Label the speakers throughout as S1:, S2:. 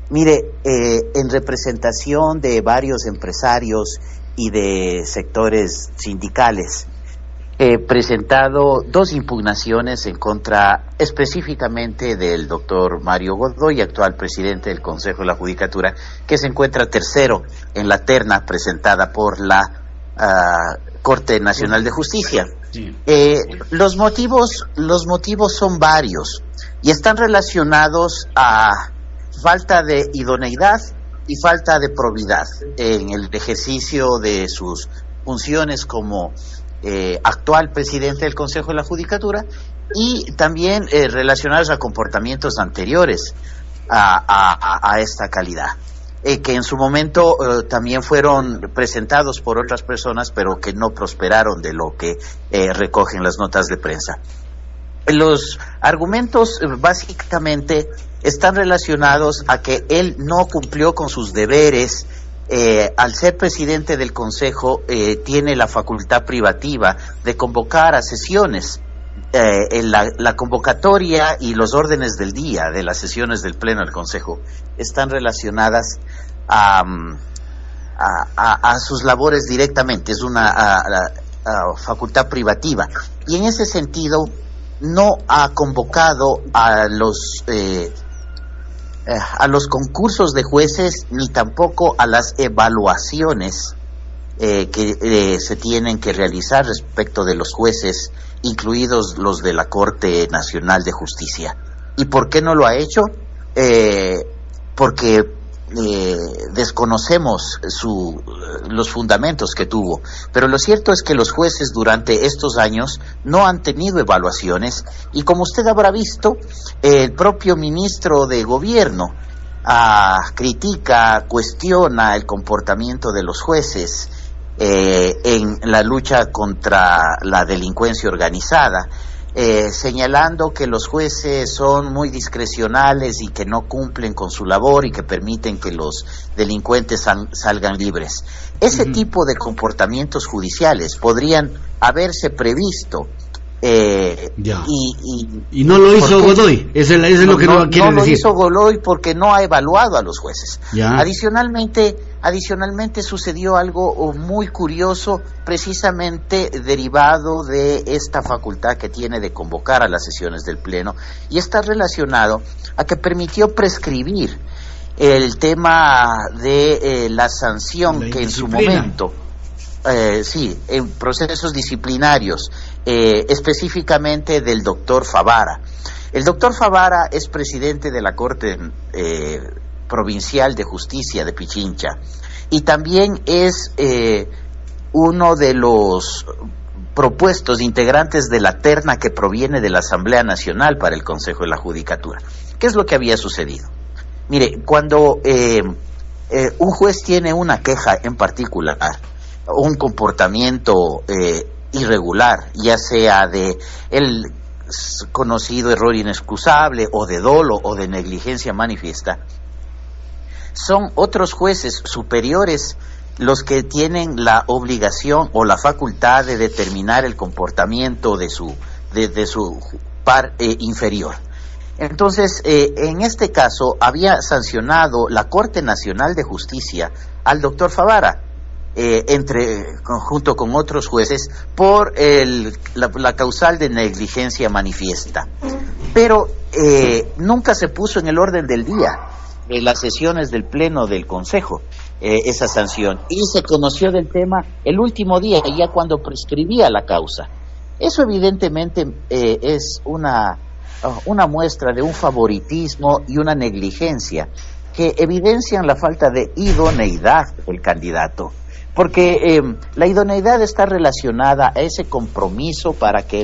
S1: Mire, en representación de varios empresarios y de sectores sindicales, he presentado dos impugnaciones en contra específicamente del doctor Mario Godoy, actual presidente del Consejo de la Judicatura, que se encuentra tercero en la terna presentada por la Corte Nacional de Justicia.
S2: Sí.
S1: Los motivos son varios y están relacionados a falta de idoneidad y falta de probidad en el ejercicio de sus funciones como actual presidente del Consejo de la Judicatura, y también relacionados a comportamientos anteriores a esta calidad, que en su momento también fueron presentados por otras personas, pero que no prosperaron de lo que recogen las notas de prensa. Los argumentos básicamente están relacionados a que él no cumplió con sus deberes. Al ser presidente del Consejo, tiene la facultad privativa de convocar a sesiones. La convocatoria y los órdenes del día de las sesiones del Pleno del Consejo están relacionadas a sus labores directamente. Es una facultad privativa, y en ese sentido no ha convocado a los concursos de jueces, ni tampoco a las evaluaciones que se tienen que realizar respecto de los jueces, incluidos los de la Corte Nacional de Justicia. ¿Y por qué no lo ha hecho? Porque desconocemos los fundamentos que tuvo, pero lo cierto es que los jueces durante estos años no han tenido evaluaciones, y como usted habrá visto, el propio ministro de Gobierno critica, cuestiona el comportamiento de los jueces en la lucha contra la delincuencia organizada, señalando que los jueces son muy discrecionales y que no cumplen con su labor y que permiten que los delincuentes salgan libres. Ese tipo de comportamientos judiciales podrían haberse previsto.
S2: Y no lo hizo Godoy. Eso es lo que no quiere decir.
S1: No lo hizo Godoy porque no ha evaluado a los jueces. Adicionalmente sucedió algo muy curioso, precisamente derivado de esta facultad que tiene de convocar a las sesiones del Pleno, y está relacionado a que permitió prescribir el tema de la sanción que en su momento, en procesos disciplinarios, específicamente del doctor Favara. El doctor Favara es presidente de la Corte Provincial de Justicia de Pichincha, y también es uno de los propuestos integrantes de la terna que proviene de la Asamblea Nacional para el Consejo de la Judicatura. ¿Qué es lo que había sucedido? Mire, cuando un juez tiene una queja en particular, un comportamiento irregular, ya sea de el conocido error inexcusable, o de dolo, o de negligencia manifiesta, son otros jueces superiores los que tienen la obligación o la facultad de determinar el comportamiento de su par inferior. Entonces, en este caso, había sancionado la Corte Nacional de Justicia al doctor Favara, junto con otros jueces, por la causal de negligencia manifiesta. Pero nunca se puso en el orden del día de las sesiones del Pleno del Consejo esa sanción, y se conoció del tema el último día, ya cuando prescribía la causa. Eso evidentemente es una muestra de un favoritismo y una negligencia que evidencian la falta de idoneidad del candidato, porque la idoneidad está relacionada a ese compromiso para que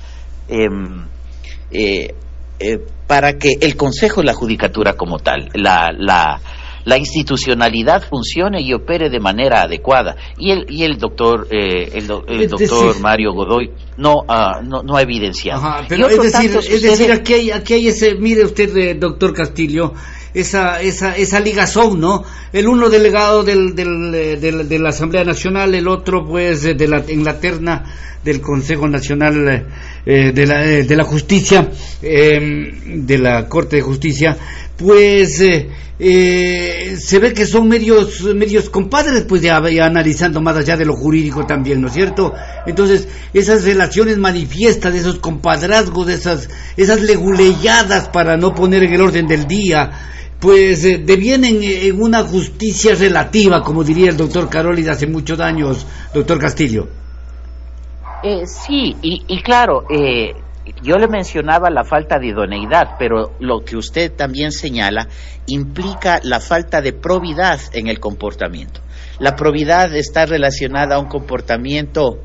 S1: para que el Consejo de la Judicatura como tal, la institucionalidad funcione y opere de manera adecuada, y el doctor Mario Godoy no ha evidenciado.
S2: Ajá, pero es decir, aquí hay ese, mire usted, doctor Castillo, esa ligazón, ¿no? el uno delegado de la Asamblea Nacional, el otro pues en la terna del Consejo Nacional de la Justicia, de la Corte de Justicia, pues se ve que son medios compadres, pues ya analizando más allá de lo jurídico también, ¿no es cierto? Entonces, esas relaciones manifiestas, de esos compadrazgos, esas leguleyadas, para no poner en el orden del día, pues devienen en una justicia relativa, como diría el doctor Carolis hace muchos años, doctor Castillo.
S1: Sí, y claro, yo le mencionaba la falta de idoneidad, pero lo que usted también señala implica la falta de probidad en el comportamiento. La probidad está relacionada a un comportamiento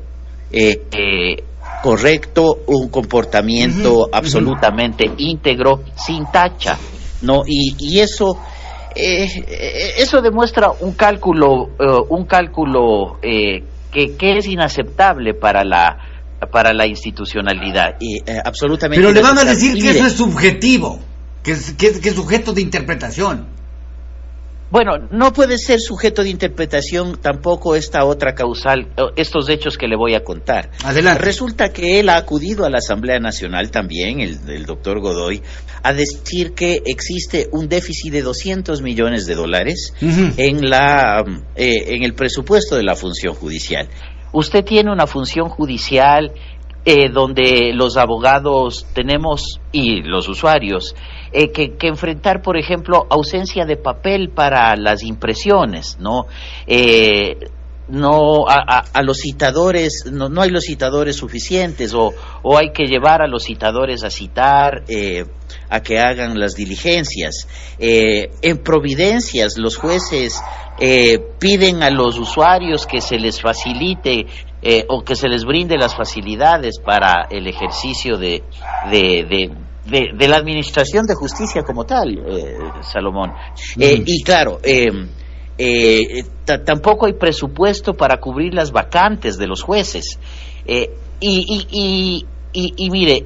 S1: correcto, un comportamiento absolutamente íntegro, sin tacha, ¿no? Y eso demuestra un cálculo que es inaceptable para la institucionalidad y absolutamente.
S2: Pero le van a decir que eso es subjetivo, que es sujeto de interpretación.
S1: Bueno, no puede ser sujeto de interpretación tampoco esta otra causal, estos hechos que le voy a contar.
S2: Adelante.
S1: Resulta que él ha acudido a la Asamblea Nacional también, el doctor Godoy, a decir que existe un déficit de $200 millones en el presupuesto de la función judicial. Usted tiene una función judicial donde los abogados tenemos y los usuarios que enfrentar, por ejemplo, ausencia de papel para las impresiones, ¿no? A los citadores, no hay los citadores suficientes, o hay que llevar a los citadores a citar, a que hagan las diligencias. En providencias, los jueces piden a los usuarios que se les facilite o que se les brinde las facilidades para el ejercicio de la administración de justicia como tal, Salomón. Y claro, tampoco hay presupuesto para cubrir las vacantes de los jueces. Y mire,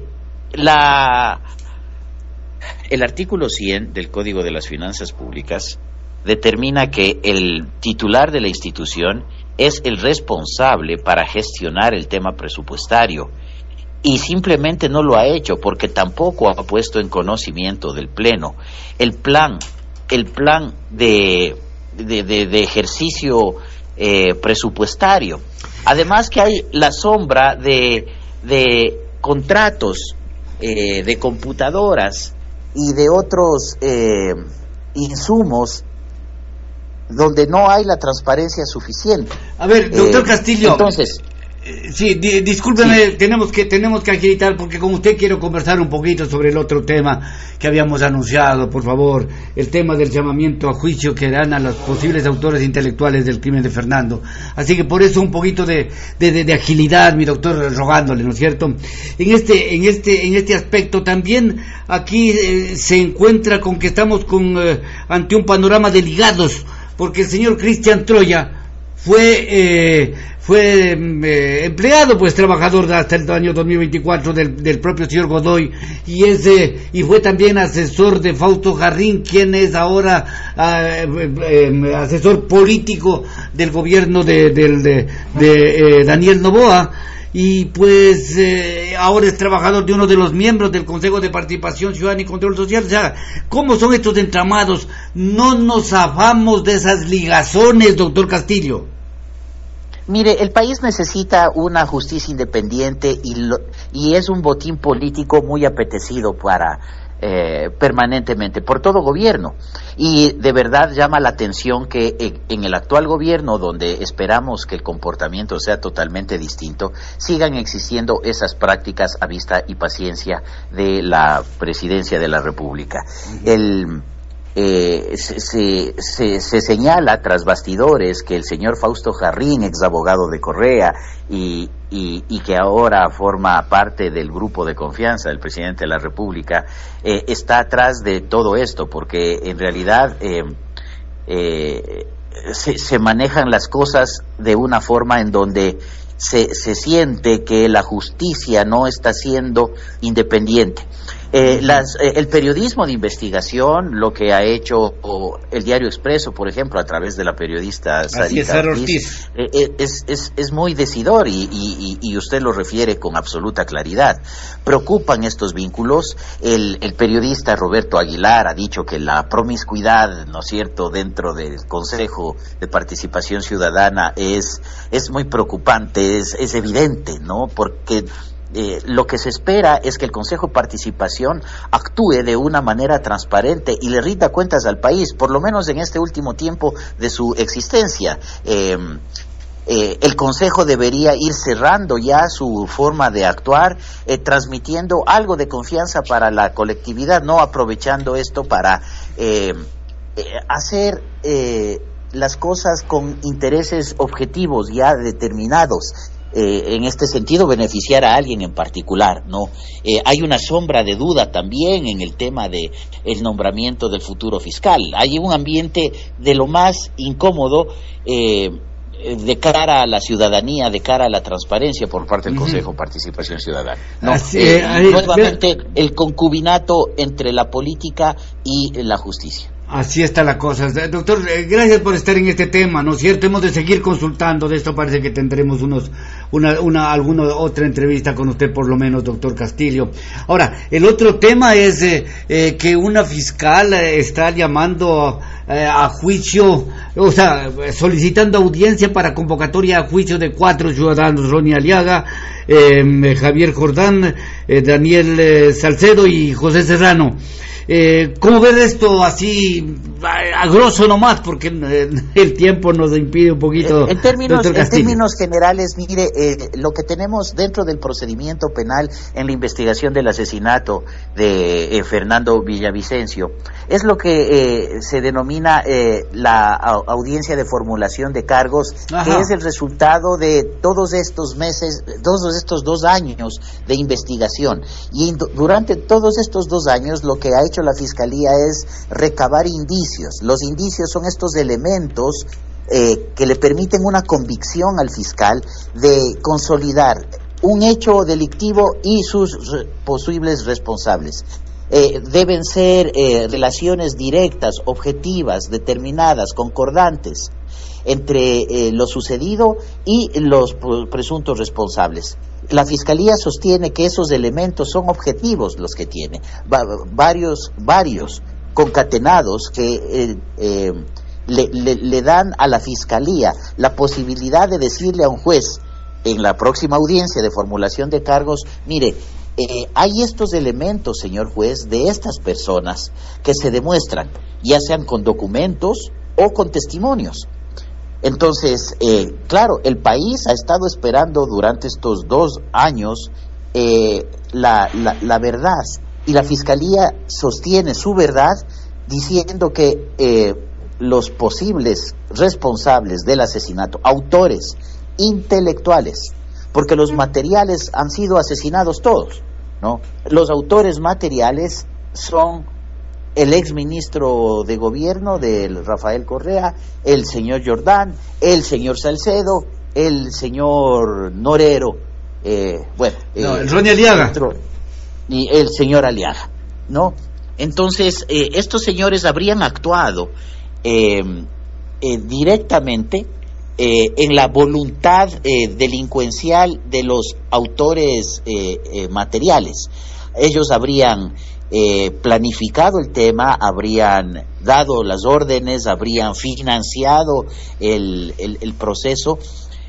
S1: el artículo 100 del Código de las Finanzas Públicas determina que el titular de la institución es el responsable para gestionar el tema presupuestario, y simplemente no lo ha hecho porque tampoco ha puesto en conocimiento del Pleno el plan de ejercicio presupuestario. Además que hay la sombra de contratos de computadoras y de otros insumos donde no hay la transparencia suficiente.
S2: A ver, doctor Castillo,
S1: entonces,
S2: sí, discúlpeme, sí. Tenemos que agilitar porque con usted quiero conversar un poquito sobre el otro tema que habíamos anunciado, por favor, el tema del llamamiento a juicio que dan a los posibles autores intelectuales del crimen de Fernando. Así que por eso un poquito de agilidad, mi doctor, rogándole, ¿no es cierto? En este aspecto también aquí se encuentra con que estamos ante un panorama de ligados, porque el señor Cristian Troya fue empleado, pues trabajador hasta el año 2024 del propio señor Godoy, y fue también asesor de Fausto Jarrín, quien es ahora asesor político del gobierno de Daniel Noboa, y pues ahora es trabajador de uno de los miembros del Consejo de Participación Ciudadana y Control Social. O sea, ¿cómo son estos entramados? No nos zafamos de esas ligazones, doctor Castillo.
S1: Mire, el país necesita una justicia independiente y es un botín político muy apetecido permanentemente por todo gobierno, y de verdad llama la atención que en el actual gobierno, donde esperamos que el comportamiento sea totalmente distinto, sigan existiendo esas prácticas a vista y paciencia de la Presidencia de la República. Se señala tras bastidores que el señor Fausto Jarrín, ex abogado de Correa y que ahora forma parte del grupo de confianza del presidente de la República, está atrás de todo esto, porque en realidad se manejan las cosas de una forma en donde se siente que la justicia no está siendo independiente. El periodismo de investigación, lo que ha hecho el Diario Expreso, por ejemplo, a través de la periodista Sarita Ortiz, es muy decidor y usted lo refiere con absoluta claridad. Preocupan estos vínculos. El periodista Roberto Aguilar ha dicho que la promiscuidad, ¿no es cierto?, dentro del Consejo de Participación Ciudadana es muy preocupante, es evidente, ¿no?, porque lo que se espera es que el Consejo de Participación actúe de una manera transparente y le rinda cuentas al país, por lo menos en este último tiempo de su existencia. El Consejo debería ir cerrando ya su forma de actuar, transmitiendo algo de confianza para la colectividad, no aprovechando esto para hacer las cosas con intereses objetivos ya determinados. En este sentido, beneficiar a alguien en particular, ¿no? Hay una sombra de duda también en el tema de el nombramiento del futuro fiscal. Hay un ambiente de lo más incómodo de cara a la ciudadanía, de cara a la transparencia por parte del Consejo de Participación Ciudadana, ¿no? Nuevamente el concubinato entre la política y la justicia.
S2: Así está la cosa. Doctor, gracias por estar en este tema, ¿no es cierto? Hemos de seguir consultando. De esto parece que tendremos alguna otra entrevista con usted, por lo menos, doctor Castillo. Ahora, el otro tema es que una fiscal está llamando a juicio, o sea, solicitando audiencia para convocatoria a juicio de 4 ciudadanos: Ronnie Aliaga, Javier Jordán, Daniel Salcedo y José Serrano. ¿Cómo ver esto así a grosso nomás? Porque el tiempo nos impide un poquito.
S1: En términos generales, mire, lo que tenemos dentro del procedimiento penal en la investigación del asesinato de Fernando Villavicencio es lo que se denomina la audiencia de formulación de cargos. Ajá. Que es el resultado de todos estos meses, todos estos 2 años de investigación. Y durante todos estos 2 años lo que ha hecho la Fiscalía es recabar indicios. Los indicios son estos elementos que le permiten una convicción al fiscal de consolidar un hecho delictivo y sus posibles responsables. Deben ser relaciones directas, objetivas, determinadas, concordantes entre lo sucedido y los presuntos responsables. La Fiscalía sostiene que esos elementos son objetivos los que tiene, varios concatenados que le dan a la Fiscalía la posibilidad de decirle a un juez en la próxima audiencia de formulación de cargos: mire, hay estos elementos, señor juez, de estas personas que se demuestran, ya sean con documentos o con testimonios. Entonces, claro, el país ha estado esperando durante estos 2 años la verdad, y la Fiscalía sostiene su verdad diciendo que los posibles responsables del asesinato, autores intelectuales, porque los materiales han sido asesinados todos, ¿no? Los autores materiales son el exministro de gobierno del Rafael Correa, el señor Jordán, el señor Salcedo, el señor Norero,
S2: el Ronnie Aliaga
S1: y el señor Aliaga, ¿no? Entonces, estos señores habrían actuado directamente en la voluntad delincuencial de los autores materiales. Ellos habrían planificado el tema, habrían dado las órdenes, habrían financiado el proceso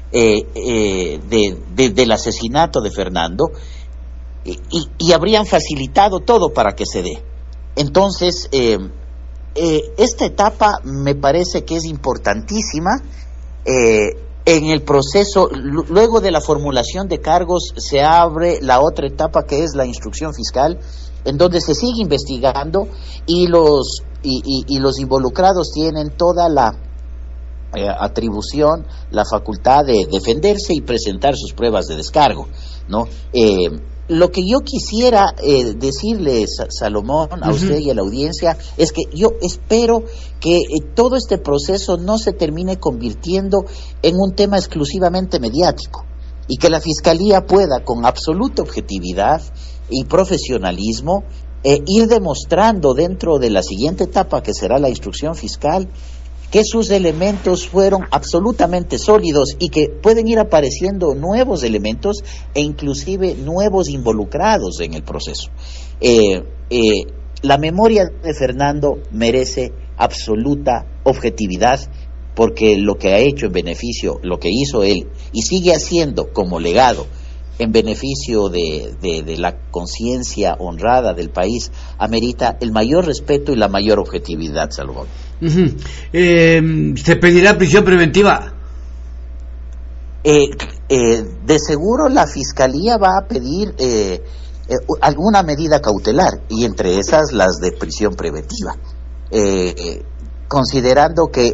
S1: del asesinato de Fernando y habrían facilitado todo para que se dé. Entonces, esta etapa me parece que es importantísima. En el proceso, luego de la formulación de cargos, se abre la otra etapa, que es la instrucción fiscal, en donde se sigue investigando y los involucrados tienen toda la atribución, la facultad de defenderse y presentar sus pruebas de descargo, ¿no? Lo que yo quisiera decirle, Salomón, a usted y a la audiencia, es que yo espero que todo este proceso no se termine convirtiendo en un tema exclusivamente mediático, y que la Fiscalía pueda, con absoluta objetividad y profesionalismo, ir demostrando dentro de la siguiente etapa, que será la instrucción fiscal, que sus elementos fueron absolutamente sólidos y que pueden ir apareciendo nuevos elementos e inclusive nuevos involucrados en el proceso. La memoria de Fernando merece absoluta objetividad, porque lo que ha hecho en beneficio, lo que hizo él y sigue haciendo como legado en beneficio de la conciencia honrada del país, amerita el mayor respeto y la mayor objetividad, Salomón.
S2: ¿Se pedirá prisión preventiva?
S1: De seguro la Fiscalía va a pedir alguna medida cautelar, y entre esas las de prisión preventiva, considerando que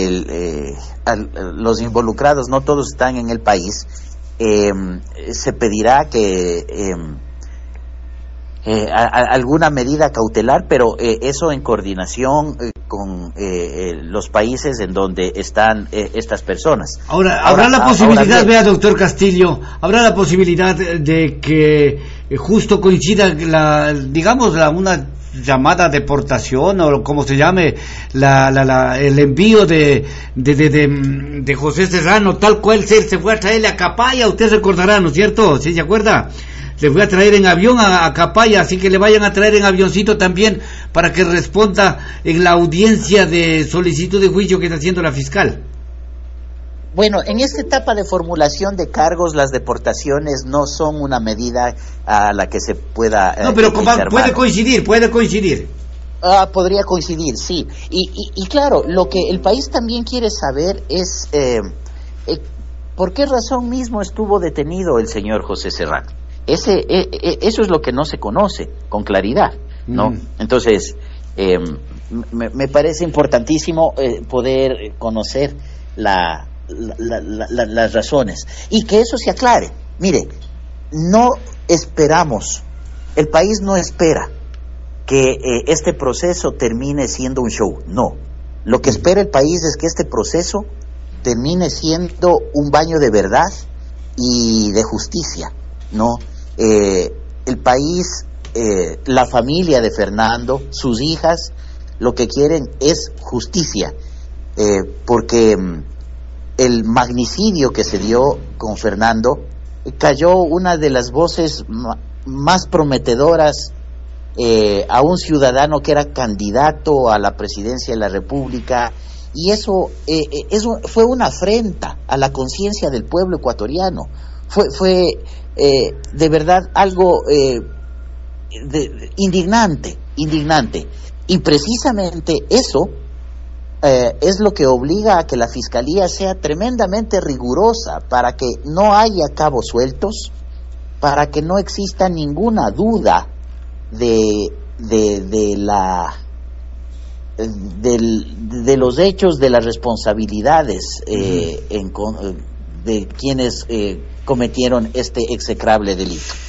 S1: los involucrados no todos están en el país. Se pedirá que alguna medida cautelar, pero eso en coordinación con los países en donde están estas personas.
S2: Ahora, ¿habrá la posibilidad, vea, doctor Castillo, habrá la posibilidad de que justo coincida una llamada deportación, o como se llame, el envío de José Serrano, tal cual se fue a traerle a Capaya? Usted recordará, ¿no es cierto? ¿Sí se acuerda? Le fue a traer en avión a Capaya, así que le vayan a traer en avioncito también para que responda en la audiencia de solicitud de juicio que está haciendo la fiscal.
S1: Bueno, en esta etapa de formulación de cargos, las deportaciones no son una medida a la que se pueda
S2: no, pero puede coincidir.
S1: Podría coincidir, sí. Y claro, lo que el país también quiere saber es por qué razón mismo estuvo detenido el señor José Serrano. Eso es lo que no se conoce con claridad, ¿no? Entonces, me parece importantísimo poder conocer las razones y que eso se aclare. Mire, no esperamos, el país no espera que este proceso termine siendo un show, no. Lo que espera el país es que este proceso termine siendo un baño de verdad y de justicia, ¿no? El país, la familia de Fernando, sus hijas, lo que quieren es justicia, porque el magnicidio que se dio con Fernando, cayó una de las voces más prometedoras a un ciudadano que era candidato a la presidencia de la República, y eso fue una afrenta a la conciencia del pueblo ecuatoriano. Fue de verdad algo indignante, y precisamente eso es lo que obliga a que la Fiscalía sea tremendamente rigurosa para que no haya cabos sueltos, para que no exista ninguna duda de los hechos, de las responsabilidades de quienes cometieron este execrable delito.